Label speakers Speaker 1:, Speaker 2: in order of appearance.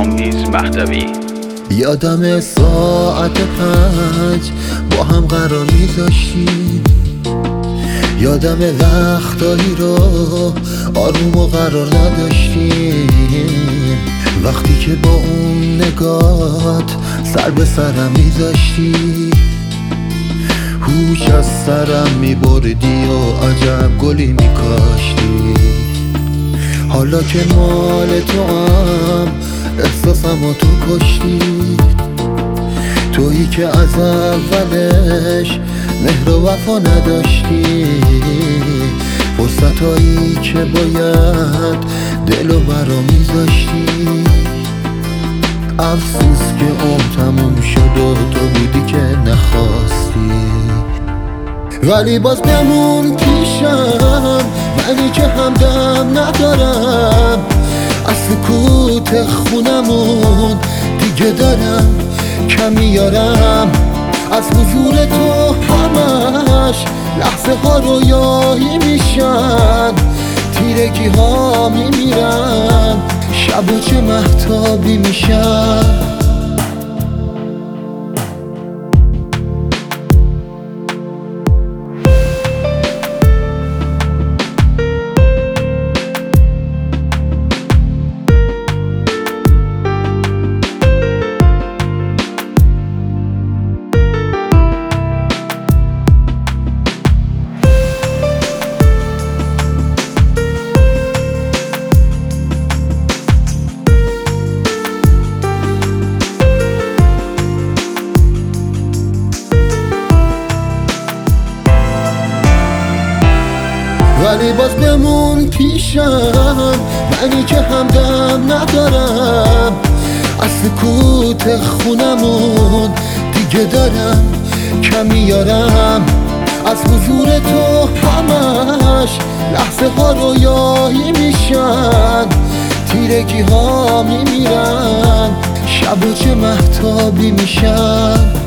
Speaker 1: کامبیز مهدوی.
Speaker 2: یادم ساعت 5 با هم قرار میذاشتیم، یادم وقتایی رو آروم و قرار نداشتیم، وقتی که با اون نگات سر به سرم میذاشتی، هوش از سرم میبردی و عجب گلی میکاشتی. حالا که مال تو هم احساسم و تو کشتی، تویی که از اولش مهر و وفا نداشتی، فرصتایی که باید دل و برا میذاشتی. افسوس که عمر تموم شد و تو بودی که نخواستی، ولی باز بمون پیشم، منی که همدم ندارم، از سکوت خونمون دیگه دارم کمی یارم. از حضور تو همش لحظه ها رویایی میشن، تیرگی ها میمیرن، شب و چه مهتابی میشن. ولی باز بمون پیشم، منی که همدم ندارم، از سکوت خونمون دیگه دارم کمی یارم. از حضور تو همش لحظه ها رویایی میشن، تیرگی ها میمیرن، شب و چه مهتابی میشن.